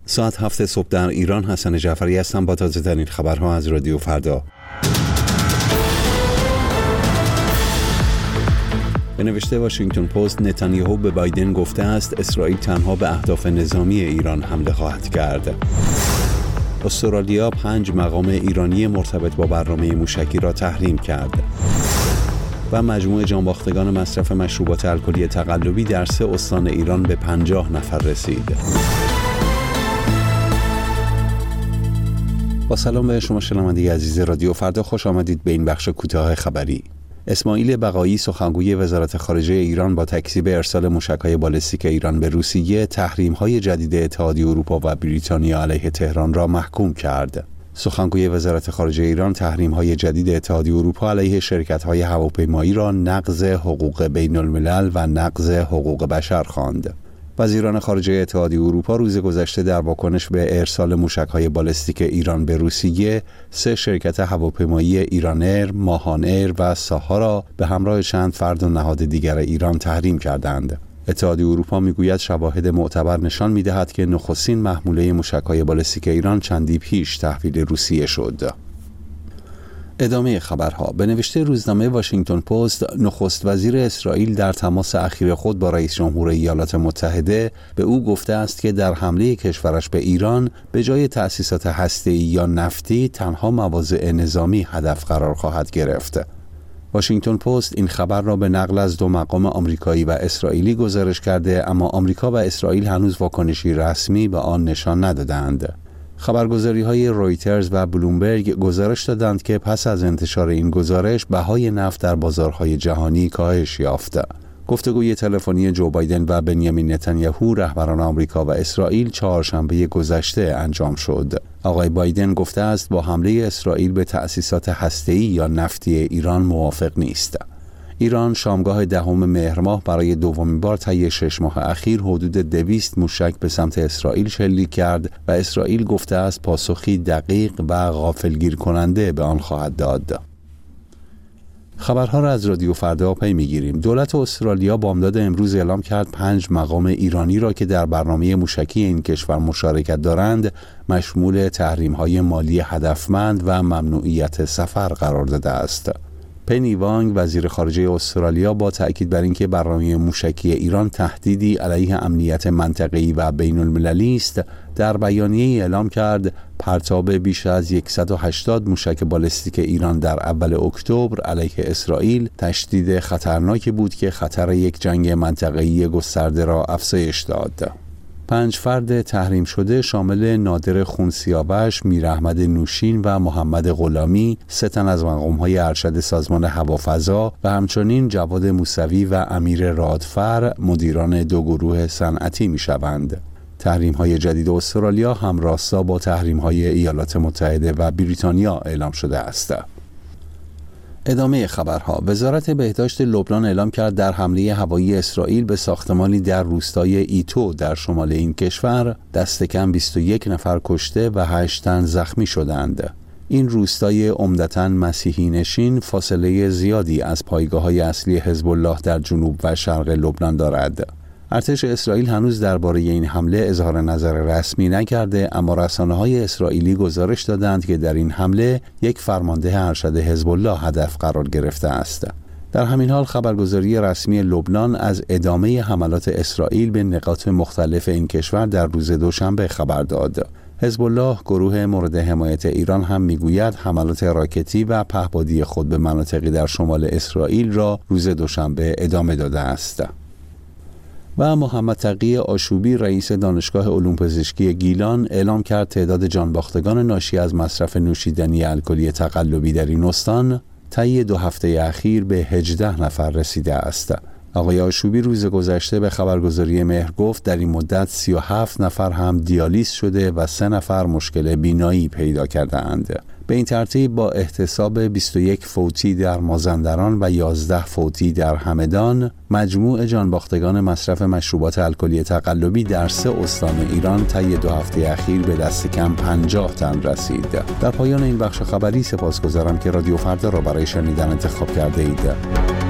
ساعت 7 صبح در ایران. حسن جعفری هستم با تازه‌ترین خبرها از رادیو فردا. به نوشته واشنگتن پست، نتانیاهو به بایدن گفته است اسرائیل تنها به اهداف نظامی ایران حمله خواهد کرد. استرالیا 5 مقام ایرانی مرتبط با برنامه موشکی را تحریم کرد. و مجموع جانباختگان مصرف مشروبات الکلی تقلبی در 3 استان ایران به 50 نفر رسید. با سلام به شما شنونده عزیز رادیو فردا، خوش آمدید به این بخش کوتاه خبری. اسماعیل بقایی، سخنگوی وزارت خارجه ایران، با تکذیب ارسال موشک‌های بالستیک ایران به روسیه، تحریم‌های جدید اتحادیه اروپا و بریتانیا علیه تهران را محکوم کرد. سخنگوی وزارت خارجه ایران تحریم‌های جدید اتحادیه اروپا علیه شرکت‌های هواپیمایی را نقض حقوق بین‌الملل و نقض حقوق بشر خواند. وزیران خارجه اتحادیه اروپا روز گذشته در واکنش به ارسال موشک‌های بالستیک ایران به روسیه، 3 شرکت هواپیمایی ایران‌ایر، ماهان‌ایر و ساها را به همراه چند فرد و نهاد دیگر ایران تحریم کردند. اتحادیه اروپا میگوید شواهد معتبر نشان می‌دهد که نخستین محموله موشک‌های بالستیک ایران چندی پیش تحویل روسیه شد. ادامه خبرها. به نوشته روزنامه واشنگتن پست، نخست وزیر اسرائیل در تماس اخیر خود با رئیس جمهور ایالات متحده به او گفته است که در حمله کشورش به ایران به جای تأسیسات هسته‌ای یا نفتی تنها مواضع نظامی هدف قرار خواهد گرفت. واشنگتن پست این خبر را به نقل از 2 مقام آمریکایی و اسرائیلی گزارش کرده، اما آمریکا و اسرائیل هنوز واکنشی رسمی به آن نشان ندادند. خبرگزاری‌های رویترز و بلومبرگ گزارش دادند که پس از انتشار این گزارش بهای نفت در بازارهای جهانی کاهش یافت. گفتگوی تلفنی جو بایدن و بنیامین نتانیاهو، رهبران آمریکا و اسرائیل، چهارشنبه گذشته انجام شد. آقای بایدن گفته است با حمله اسرائیل به تأسیسات هسته‌ای یا نفتی ایران موافق نیست. ایران شامگاه 10 مهر ماه برای دومین بار طی 6 ماه اخیر حدود 200 موشک به سمت اسرائیل شلیک کرد و اسرائیل گفته است پاسخی دقیق و غافلگیر کننده به آن خواهد داد. خبرها را از رادیو فردا پی میگیریم. دولت استرالیا بامداد امروز اعلام کرد 5 مقام ایرانی را که در برنامه موشکی این کشور مشارکت دارند مشمول تحریم‌های مالی هدفمند و ممنوعیت سفر قرار داده است. پنی وانگ، وزیر خارجه استرالیا، با تأکید بر اینکه برنامه موشکی ایران تهدیدی علیه امنیت منطقه‌ای و بین‌المللی است، در بیانیه‌ای اعلام کرد پرتاب بیش از 180 موشک بالستیک ایران در اول اکتبر علیه اسرائیل تشدید خطرناکی بود که خطر یک جنگ منطقه‌ای گسترده را افزایش داد. 5 فرد تحریم شده شامل نادر خونسیاوش، میراحمد نوشین و محمد غلامی، 3 تن از مقام‌های ارشد سازمان هوافضا و همچنین جواد موسوی و امیر رادفر مدیران 2 گروه صنعتی می‌شوند. تحریم‌های جدید استرالیا همراستا با تحریم‌های ایالات متحده و بریتانیا اعلام شده است. ادامه خبرها. وزارت بهداشت لبنان اعلام کرد در حمله هوایی اسرائیل به ساختمانی در روستای ایتو در شمال این کشور دست کم 21 نفر کشته و 8 تن زخمی شدند. این روستای عمدتاً مسیحی نشین فاصله زیادی از پایگاه‌های اصلی حزب الله در جنوب و شرق لبنان دارد. ارتش اسرائیل هنوز درباره این حمله اظهار نظر رسمی نکرده، اما رسانه‌های اسرائیلی گزارش دادند که در این حمله یک فرمانده ارشد حزب الله هدف قرار گرفته است. در همین حال خبرگزاری رسمی لبنان از ادامه حملات اسرائیل به نقاط مختلف این کشور در روز دوشنبه خبر داد. حزب الله، گروه مورد حمایت ایران، هم میگوید حملات راکتی و پهپادی خود به مناطقی در شمال اسرائیل را روز دوشنبه ادامه داده است. و محمد تقی آشوبی، رئیس دانشگاه علوم پزشکی گیلان، اعلام کرد تعداد جانباختگان ناشی از مصرف نوشیدنی الکلی تقلبی در این استان طی 2 هفته اخیر به 18 نفر رسیده است. آقای آشوبی روز گذشته به خبرگزاری مهر گفت در این مدت 37 نفر هم دیالیز شده و 3 نفر مشکل بینایی پیدا کرده اند. به این ترتیب با احتساب 21 فوتی در مازندران و 11 فوتی در همدان، مجموع جانباختگان مصرف مشروبات الکلی تقلبی در 3 استان ایران طی 2 هفته اخیر به دست کم 50 تن رسید. در پایان این بخش خبری سپاسگزارم که رادیو فردا را برای شنیدن انتخاب کرده اید.